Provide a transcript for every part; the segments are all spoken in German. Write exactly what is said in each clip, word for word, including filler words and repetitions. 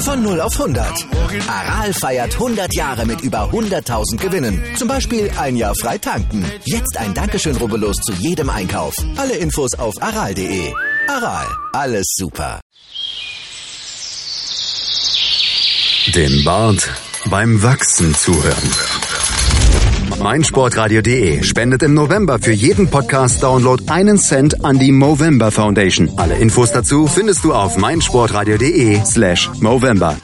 Von null auf hundert. Aral feiert hundert Jahre mit über hunderttausend Gewinnen. Zum Beispiel ein Jahr frei tanken. Jetzt ein Dankeschön, rubbellos zu jedem Einkauf. Alle Infos auf aral punkt de. Aral, alles super. Den Bart beim Wachsen zuhören. meinsportradio punkt de spendet im November für jeden Podcast-Download einen Cent an die Movember Foundation. Alle Infos dazu findest du auf meinsportradio punkt de slash Movember.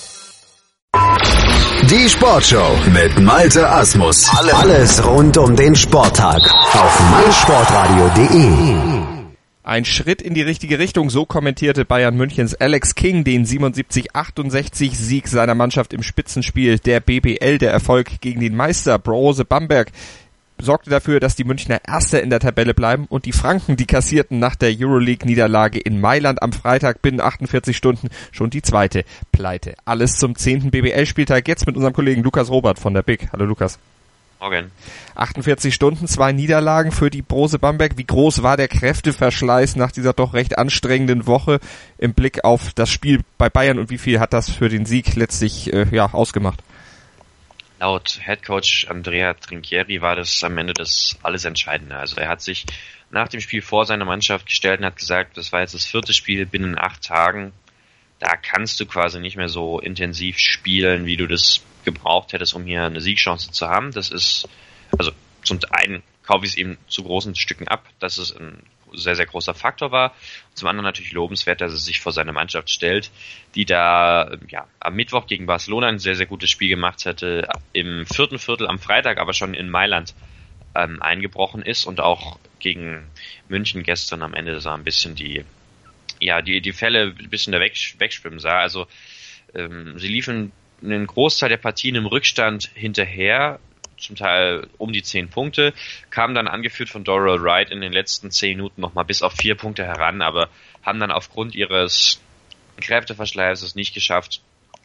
Die Sportshow mit Malte Asmus. Alles rund um den Sporttag auf meinsportradio punkt de. Ein Schritt in die richtige Richtung, so kommentierte Bayern Münchens Alex King den siebenundsiebzig achtundsechzig Sieg seiner Mannschaft im Spitzenspiel der B B L. Der Erfolg gegen den Meister Brose Bamberg sorgte dafür, dass die Münchner Erster in der Tabelle bleiben und die Franken, die kassierten nach der Euroleague-Niederlage in Mailand am Freitag binnen achtundvierzig Stunden schon die zweite Pleite. Alles zum zehnten B B L-Spieltag, jetzt mit unserem Kollegen Lukas Robert von der B I G. Hallo Lukas. Morgen. achtundvierzig Stunden, zwei Niederlagen für die Brose Bamberg. Wie groß war der Kräfteverschleiß nach dieser doch recht anstrengenden Woche im Blick auf das Spiel bei Bayern und wie viel hat das für den Sieg letztlich äh, ja, ausgemacht? Laut Headcoach Andrea Trinchieri war das am Ende das alles Entscheidende. Also er hat sich nach dem Spiel vor seiner Mannschaft gestellt und hat gesagt, das war jetzt das vierte Spiel binnen acht Tagen. Da kannst du quasi nicht mehr so intensiv spielen, wie du das gebraucht hättest, um hier eine Siegchance zu haben. Das ist, also zum einen kaufe ich es eben zu großen Stücken ab, dass es ein sehr, sehr großer Faktor war. Zum anderen natürlich lobenswert, dass er sich vor seine Mannschaft stellt, die da ja am Mittwoch gegen Barcelona ein sehr, sehr gutes Spiel gemacht hatte, im vierten Viertel am Freitag aber schon in Mailand ähm, eingebrochen ist und auch gegen München gestern am Ende so ein bisschen die ja die die Fälle ein bisschen da weg, wegschwimmen sah. Also ähm, sie liefen einen Großteil der Partien im Rückstand hinterher, zum Teil um die zehn Punkte, kamen dann angeführt von Doral Wright in den letzten zehn Minuten nochmal bis auf vier Punkte heran, aber haben dann aufgrund ihres Kräfteverschleißes nicht geschafft,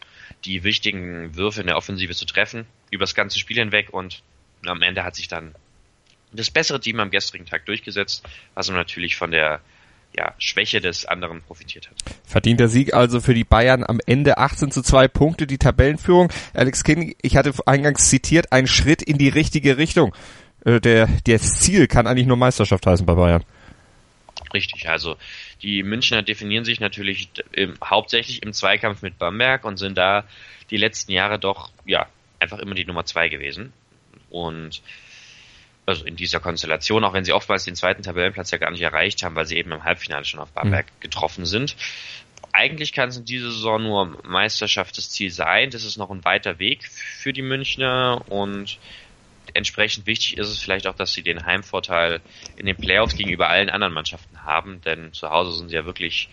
die wichtigen Würfe in der Offensive zu treffen, über das ganze Spiel hinweg, und am Ende hat sich dann das bessere Team am gestrigen Tag durchgesetzt, was man natürlich von der ja, Schwäche des anderen profitiert hat. Verdienter Sieg also für die Bayern am Ende, achtzehn zu zwei Punkte, die Tabellenführung. Alex King, ich hatte eingangs zitiert, ein Schritt in die richtige Richtung. Äh, der, das Ziel kann eigentlich nur Meisterschaft heißen bei Bayern. Richtig, also die Münchner definieren sich natürlich im, hauptsächlich im Zweikampf mit Bamberg und sind da die letzten Jahre doch ja einfach immer die Nummer zwei gewesen. Und also in dieser Konstellation, auch wenn sie oftmals den zweiten Tabellenplatz ja gar nicht erreicht haben, weil sie eben im Halbfinale schon auf Bamberg mhm. getroffen sind. Eigentlich kann es in dieser Saison nur Meisterschaft das Ziel sein. Das ist noch ein weiter Weg für die Münchner und entsprechend wichtig ist es vielleicht auch, dass sie den Heimvorteil in den Playoffs gegenüber allen anderen Mannschaften haben, denn zu Hause sind sie ja wirklich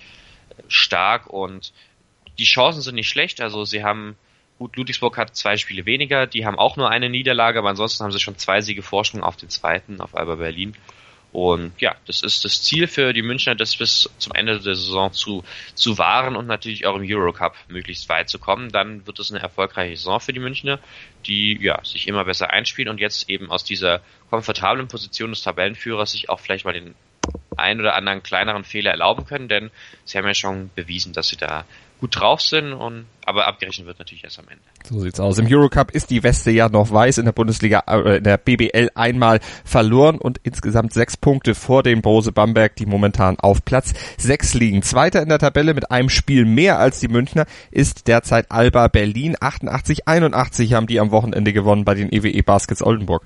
stark und die Chancen sind nicht schlecht. Also sie haben Gut, Ludwigsburg hat zwei Spiele weniger, die haben auch nur eine Niederlage, aber ansonsten haben sie schon zwei Siege Vorsprung auf den zweiten, auf Alba Berlin. Und ja, das ist das Ziel für die Münchner, das bis zum Ende der Saison zu, zu wahren und natürlich auch im Eurocup möglichst weit zu kommen. Dann wird es eine erfolgreiche Saison für die Münchner, die ja sich immer besser einspielen und jetzt eben aus dieser komfortablen Position des Tabellenführers sich auch vielleicht mal den einen oder anderen kleineren Fehler erlauben können, denn sie haben ja schon bewiesen, dass sie da gut drauf sind, und aber abgerechnet wird natürlich erst am Ende. So sieht's aus. Im Eurocup ist die Weste ja noch weiß, in der Bundesliga, äh, in der B B L einmal verloren und insgesamt sechs Punkte vor dem Brose Bamberg, die momentan auf Platz sechs liegen. Zweiter in der Tabelle mit einem Spiel mehr als die Münchner ist derzeit Alba Berlin. achtundachtzig einundachtzig haben die am Wochenende gewonnen bei den E W E Baskets Oldenburg.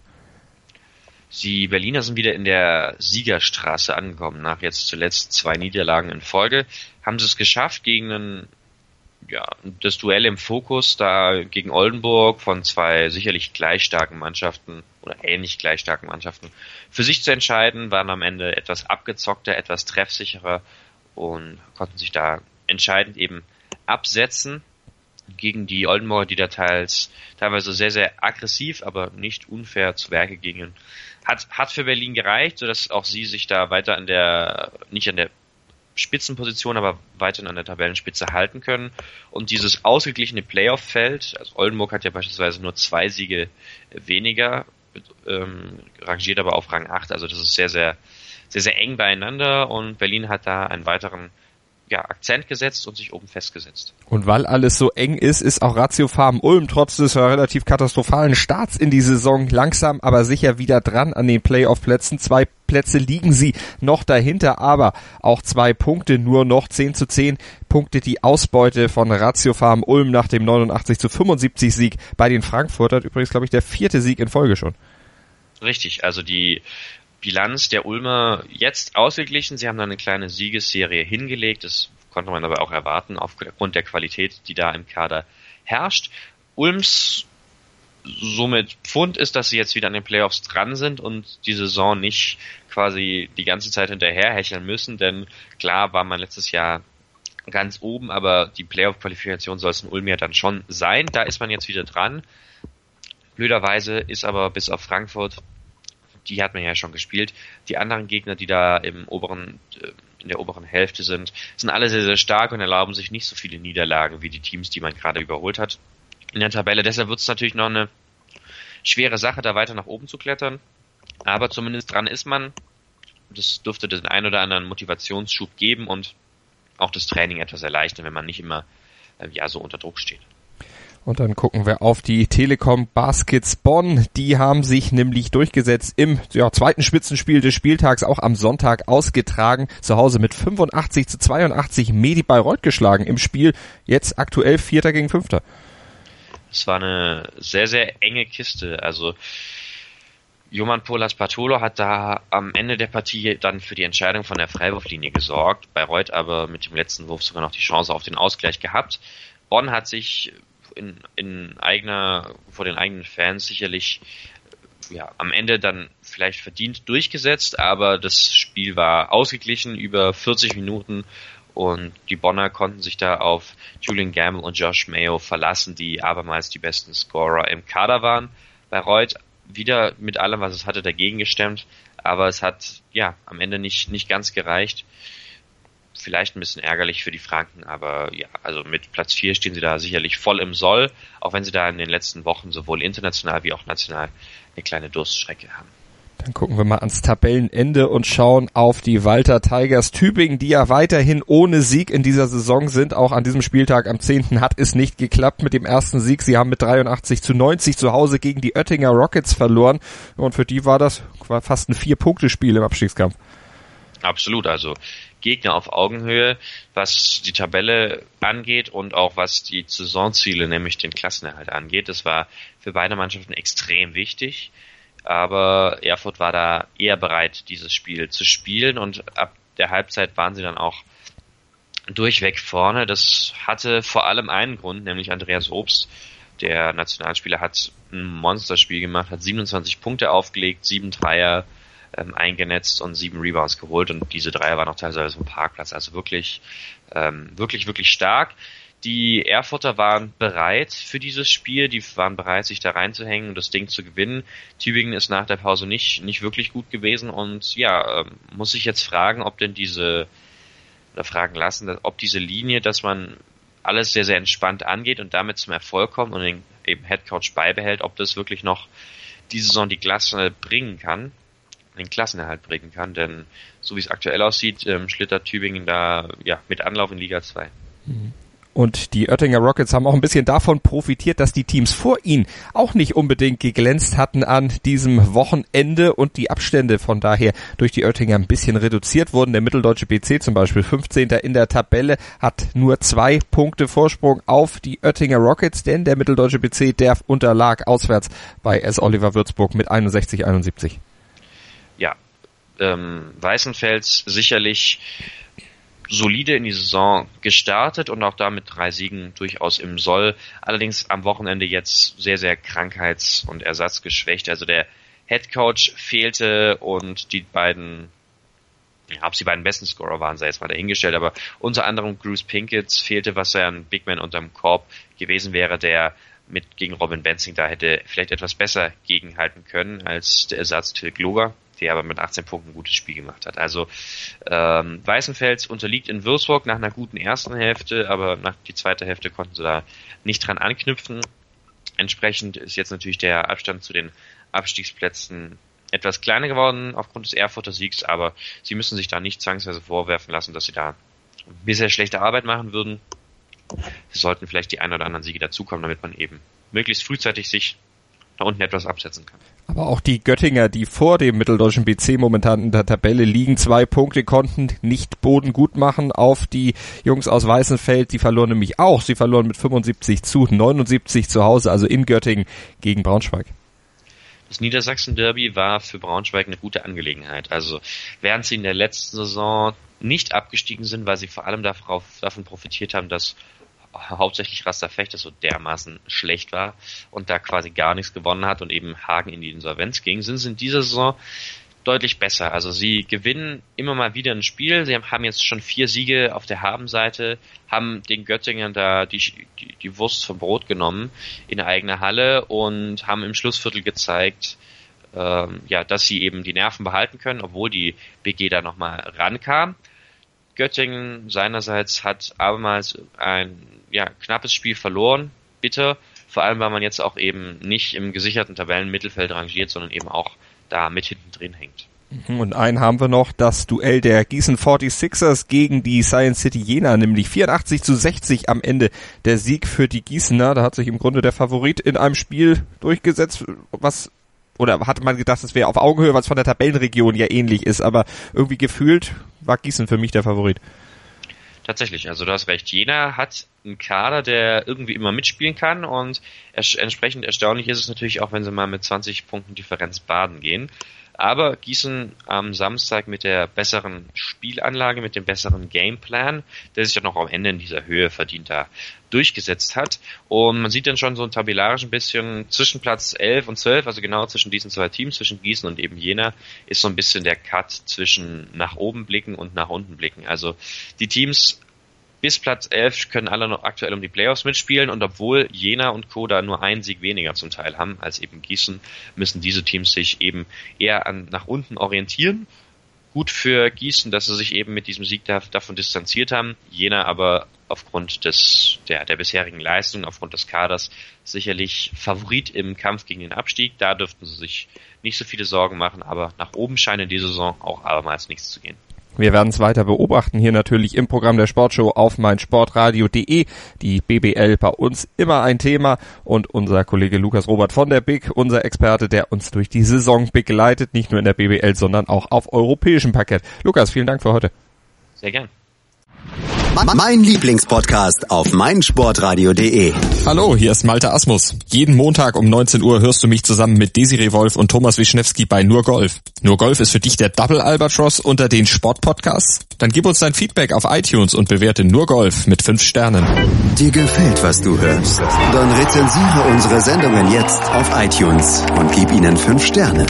Die Berliner sind wieder in der Siegerstraße angekommen. Nach jetzt zuletzt zwei Niederlagen in Folge haben sie es geschafft, gegen einen ja, das Duell im Fokus da gegen Oldenburg von zwei sicherlich gleich starken Mannschaften oder ähnlich gleich starken Mannschaften für sich zu entscheiden, waren am Ende etwas abgezockter, etwas treffsicherer und konnten sich da entscheidend eben absetzen gegen die Oldenburger, die da teils, teilweise sehr, sehr aggressiv, aber nicht unfair zu Werke gingen. Hat, hat für Berlin gereicht, sodass auch sie sich da weiter an der, nicht an der Spitzenposition, aber weiterhin an der Tabellenspitze halten können. Und dieses ausgeglichene Playoff-Feld, also Oldenburg hat ja beispielsweise nur zwei Siege weniger, ähm, rangiert aber auf Rang acht, also das ist sehr, sehr, sehr, sehr eng beieinander und Berlin hat da einen weiteren ja, Akzent gesetzt und sich oben festgesetzt. Und weil alles so eng ist, ist auch Ratio Farm Ulm trotz des relativ katastrophalen Starts in die Saison langsam, aber sicher wieder dran an den Playoff-Plätzen. Zwei Plätze liegen sie noch dahinter, aber auch zwei Punkte nur noch, zehn zu zehn Punkte die Ausbeute von Ratio Farm Ulm nach dem neunundachtzig zu fünfundsiebzig Sieg bei den Frankfurtern. Übrigens, glaube ich, der vierte Sieg in Folge schon. Richtig, also die Bilanz der Ulmer jetzt ausgeglichen. Sie haben da eine kleine Siegesserie hingelegt. Das konnte man aber auch erwarten aufgrund der Qualität, die da im Kader herrscht. Ulms somit Pfund ist, dass sie jetzt wieder an den Playoffs dran sind und die Saison nicht quasi die ganze Zeit hinterherhecheln müssen, denn klar war man letztes Jahr ganz oben, aber die Playoff-Qualifikation soll es in Ulm ja dann schon sein. Da ist man jetzt wieder dran. Blöderweise ist aber bis auf Frankfurt, die hat man ja schon gespielt. Die anderen Gegner, die da im oberen, in der oberen Hälfte sind, sind alle sehr, sehr stark und erlauben sich nicht so viele Niederlagen wie die Teams, die man gerade überholt hat in der Tabelle. Deshalb wird es natürlich noch eine schwere Sache, da weiter nach oben zu klettern. Aber zumindest dran ist man. Das dürfte den ein oder anderen Motivationsschub geben und auch das Training etwas erleichtern, wenn man nicht immer ja so unter Druck steht. Und dann gucken wir auf die Telekom Baskets Bonn. Die haben sich nämlich durchgesetzt im ja, zweiten Spitzenspiel des Spieltags, auch am Sonntag ausgetragen. Zu Hause mit fünfundachtzig zu zweiundachtzig Medi Bayreuth geschlagen im Spiel. Jetzt aktuell Vierter gegen Fünfter. Es war eine sehr, sehr enge Kiste. Also Joman Polas Patolo hat da am Ende der Partie dann für die Entscheidung von der Freiwurflinie gesorgt. Bayreuth aber mit dem letzten Wurf sogar noch die Chance auf den Ausgleich gehabt. Bonn hat sich in, in eigener, vor den eigenen Fans sicherlich ja, am Ende dann vielleicht verdient durchgesetzt, aber das Spiel war ausgeglichen über vierzig Minuten und die Bonner konnten sich da auf Julian Gamble und Josh Mayo verlassen, die abermals die besten Scorer im Kader waren. Bayreuth wieder mit allem, was es hatte, dagegen gestemmt, aber es hat ja am Ende nicht, nicht ganz gereicht. Vielleicht ein bisschen ärgerlich für die Franken, aber ja, also mit Platz vier stehen sie da sicherlich voll im Soll, auch wenn sie da in den letzten Wochen sowohl international wie auch national eine kleine Durststrecke haben. Dann gucken wir mal ans Tabellenende und schauen auf die Walter Tigers Tübingen, die ja weiterhin ohne Sieg in dieser Saison sind. Auch an diesem Spieltag am zehnten hat es nicht geklappt mit dem ersten Sieg. Sie haben mit dreiundachtzig zu neunzig zu Hause gegen die Oettinger Rockets verloren. Und für die war das fast ein Vier-Punkte-Spiel im Abstiegskampf. Absolut, also Gegner auf Augenhöhe, was die Tabelle angeht und auch was die Saisonziele, nämlich den Klassenerhalt angeht. Das war für beide Mannschaften extrem wichtig. Aber Erfurt war da eher bereit, dieses Spiel zu spielen und ab der Halbzeit waren sie dann auch durchweg vorne. Das hatte vor allem einen Grund, nämlich Andreas Obst, der Nationalspieler, hat ein Monsterspiel gemacht, hat siebenundzwanzig Punkte aufgelegt, sieben Dreier ähm, eingenetzt und sieben Rebounds geholt und diese Dreier waren auch teilweise vom Parkplatz, also wirklich, ähm, wirklich, wirklich stark. Die Erfurter waren bereit für dieses Spiel, die waren bereit, sich da reinzuhängen und das Ding zu gewinnen. Tübingen ist nach der Pause nicht nicht wirklich gut gewesen und ja, ähm, muss sich jetzt fragen, ob denn diese, oder fragen lassen, ob diese Linie, dass man alles sehr, sehr entspannt angeht und damit zum Erfolg kommt und den eben Headcoach beibehält, ob das wirklich noch diese Saison die Klasse bringen kann, den Klassenerhalt bringen kann, denn so wie es aktuell aussieht, ähm, schlittert Tübingen da ja mit Anlauf in Liga zwei. Mhm. Und die Oettinger Rockets haben auch ein bisschen davon profitiert, dass die Teams vor ihnen auch nicht unbedingt geglänzt hatten an diesem Wochenende und die Abstände von daher durch die Oettinger ein bisschen reduziert wurden. Der Mitteldeutsche B C zum Beispiel, fünfzehnter in der Tabelle, hat nur zwei Punkte Vorsprung auf die Oettinger Rockets, denn der Mitteldeutsche B C, der unterlag auswärts bei S. Oliver Würzburg mit einundsechzig einundsiebzig. Ja, ähm, Weißenfels sicherlich solide in die Saison gestartet und auch da mit drei Siegen durchaus im Soll. Allerdings am Wochenende jetzt sehr, sehr krankheits- und ersatzgeschwächt. Also der Headcoach fehlte und die beiden, ja, ob sie beiden besten Scorer waren, sei jetzt mal dahingestellt, aber unter anderem Bruce Pinkett fehlte, was ja ein Big Man unterm Korb gewesen wäre, der mit gegen Robin Benzing da hätte vielleicht etwas besser gegenhalten können als der Ersatz Till Gloger, der aber mit achtzehn Punkten ein gutes Spiel gemacht hat. Also ähm, Weißenfels unterliegt in Würzburg nach einer guten ersten Hälfte, aber nach die zweite Hälfte konnten sie da nicht dran anknüpfen. Entsprechend ist jetzt natürlich der Abstand zu den Abstiegsplätzen etwas kleiner geworden aufgrund des Erfurter Siegs, aber sie müssen sich da nicht zwangsweise vorwerfen lassen, dass sie da bisher schlechte Arbeit machen würden. Sie sollten vielleicht die ein oder anderen Siege dazukommen, damit man eben möglichst frühzeitig sich da unten etwas absetzen kann. Aber auch die Göttinger, die vor dem mitteldeutschen B C momentan in der Tabelle liegen, zwei Punkte konnten nicht Boden gut machen auf die Jungs aus Weißenfeld. Die verloren nämlich auch. Sie verloren mit fünfundsiebzig zu neunundsiebzig zu Hause, also in Göttingen gegen Braunschweig. Das Niedersachsen-Derby war für Braunschweig eine gute Angelegenheit. Also während sie in der letzten Saison nicht abgestiegen sind, weil sie vor allem darauf, davon profitiert haben, dass hauptsächlich Raster Fechter so dermaßen schlecht war und da quasi gar nichts gewonnen hat und eben Hagen in die Insolvenz ging, sind sie in dieser Saison deutlich besser. Also sie gewinnen immer mal wieder ein Spiel. Sie haben jetzt schon vier Siege auf der Habenseite, haben den Göttingern da die, die, die Wurst vom Brot genommen in eigener Halle und haben im Schlussviertel gezeigt, ähm, ja, dass sie eben die Nerven behalten können, obwohl die B G da nochmal rankam. Göttingen seinerseits hat abermals ein ja, knappes Spiel verloren, bitter, vor allem weil man jetzt auch eben nicht im gesicherten Tabellenmittelfeld rangiert, sondern eben auch da mit hinten drin hängt. Und einen haben wir noch, das Duell der Gießen forty-sixers gegen die Science City Jena, nämlich vierundachtzig zu sechzig am Ende der Sieg für die Gießener. Da hat sich im Grunde der Favorit in einem Spiel durchgesetzt, was oder hatte man gedacht, es wäre auf Augenhöhe, was von der Tabellenregion ja ähnlich ist, aber irgendwie gefühlt war Gießen für mich der Favorit. Tatsächlich, also du hast recht. Jena hat einen Kader, der irgendwie immer mitspielen kann und ers- entsprechend erstaunlich ist es natürlich auch, wenn sie mal mit zwanzig Punkten Differenz baden gehen. Aber Gießen am Samstag mit der besseren Spielanlage, mit dem besseren Gameplan, der sich ja noch am Ende in dieser Höhe verdient da durchgesetzt hat. Und man sieht dann schon so ein tabellarisch ein bisschen zwischen Platz elf und zwölf, also genau zwischen diesen zwei Teams, zwischen Gießen und eben Jena, ist so ein bisschen der Cut zwischen nach oben blicken und nach unten blicken. Also die Teams bis Platz elf können alle noch aktuell um die Playoffs mitspielen und obwohl Jena und Co. da nur einen Sieg weniger zum Teil haben als eben Gießen, müssen diese Teams sich eben eher an nach unten orientieren. Gut für Gießen, dass sie sich eben mit diesem Sieg da, davon distanziert haben. Jena aber aufgrund des der, der bisherigen Leistung, aufgrund des Kaders sicherlich Favorit im Kampf gegen den Abstieg. Da dürften sie sich nicht so viele Sorgen machen, aber nach oben scheint in dieser Saison auch abermals nichts zu gehen. Wir werden es weiter beobachten, hier natürlich im Programm der Sportshow auf meinsportradio punkt de. Die B B L bei uns immer ein Thema und unser Kollege Lukas Robert von der B I C, unser Experte, der uns durch die Saison begleitet, nicht nur in der B B L, sondern auch auf europäischem Parkett. Lukas, vielen Dank für heute. Sehr gern. Mein Lieblingspodcast auf meinsportradio punkt de. Hallo, hier ist Malte Asmus. Jeden Montag um neunzehn Uhr hörst du mich zusammen mit Desiree Wolf und Thomas Wischnewski bei Nur Golf. Nur Golf ist für dich der Double Albatross unter den Sportpodcasts? Dann gib uns dein Feedback auf iTunes und bewerte Nur Golf mit fünf Sternen. Dir gefällt, was du hörst? Dann rezensiere unsere Sendungen jetzt auf iTunes und gib ihnen fünf Sterne.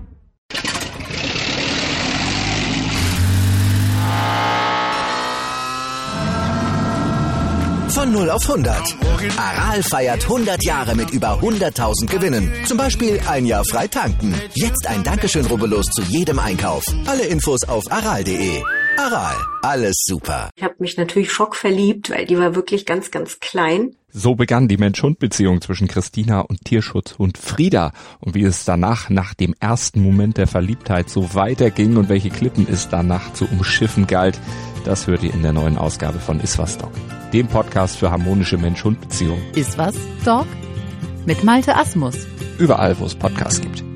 Von null auf hundert. Aral feiert hundert Jahre mit über hunderttausend Gewinnen. Zum Beispiel ein Jahr frei tanken. Jetzt ein Dankeschön, rubbellos zu jedem Einkauf. Alle Infos auf aral punkt de. Aral, alles super. Ich habe mich natürlich schockverliebt, weil die war wirklich ganz, ganz klein. So begann die Mensch-Hund-Beziehung zwischen Christina und Tierschutzhund Frieda. Und wie es danach, nach dem ersten Moment der Verliebtheit, so weiterging und welche Klippen es danach zu umschiffen galt, das hört ihr in der neuen Ausgabe von Iswas Dog, dem Podcast für harmonische Mensch-Hund-Beziehungen. Iswas Dog? Mit Malte Asmus. Überall, wo es Podcasts gibt.